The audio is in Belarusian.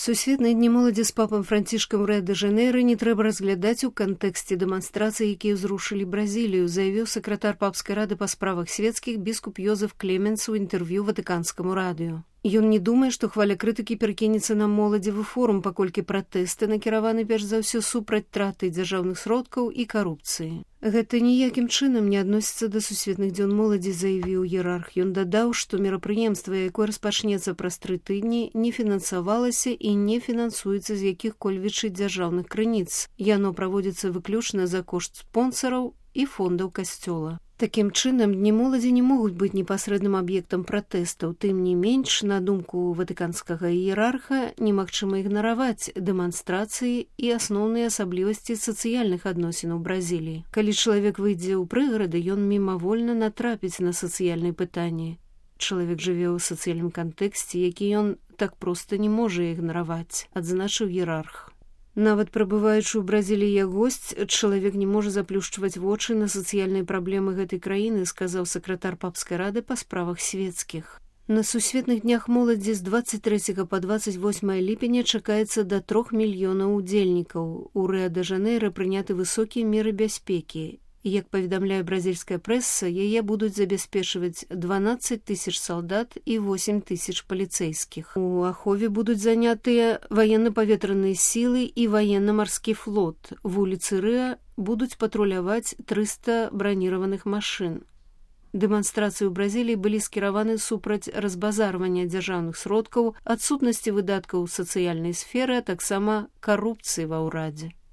Сусветныя дні моладзі з папам Францішкам Рыа-дэ-Жанейра не трэба разглядаць у кантэксце дэманстрацый, якія ўзрушылі Бразілію, заявіў сакратар папскай рады па справах свецкіх біскуп Йозеф Клеменс у інтэрв'ю ватыканскаму радыё. Ён не думае, што хваля крытыкі перакінецца на моладзевы форум, паколькі пратэсты накіраваны перш за ўсё супраць траты дзяржаўных сродкаў і карупцыі. Гэта ніякім чынам не адносіцца да сусветных дзён моладзі, заявіў іерарх. Ён дадаў, што мерапрыемства, якое распачнецца праз 3 тыдні, не фінансавалася і не фінансуецца з якіх-кольвічы дзяржаўных крыніц. Яно праводзіцца выключна за кошт спонсараў і фондаў касцёла. Такім чынам, дні моладзі не могуць быць непасрэдным аб'ектам пратэстаў. Тым не менш, на думку ватыканскага іерарха, немагчыма ігнараваць дэманстрацыі і асноўныя асаблівасці сацыяльных адносінаў Бразіліі. Калі чалавек выйдзе ў прыграды, ён мімавольна натрапіць на сацыяльныя пытанні. Чалавек жыве ў сацыяльным кантэксце, які ён так проста не можа ігнараваць, адзначыў іерарх. Нават прабываючы ў Бразіліі як госць, чалавек не можа заплюшчваць вочы на сацыяльныя праблемы гэтай краіны, сказаў сакратар папскай рады па справах свецкіх. На сусветных днях моладзі з 23 па 28 ліпеня чакаецца да 3 мільёнаў удзельнікаў. У Рыа-дэ-Жанейра прыняты высокія меры бяспекі. Як паведамляе бразільская прэса, яе будуць забяспечваць 12 000 салдат і 8 000 паліцэйскіх. У ахове будуць занятыя ваенна-паветраныя сілы і ваенна-марскі флот. Вуліцы Рыа будуць патруляваць 300 браніраваных машын. Дэманстрацыі ў Бразіліі былі скіраваны супраць разбазарвання дзяржаўных сродкаў, адсутнасці выдаткаў у сацыяльнай сферы, а таксама карупцыі ва ўрадзе.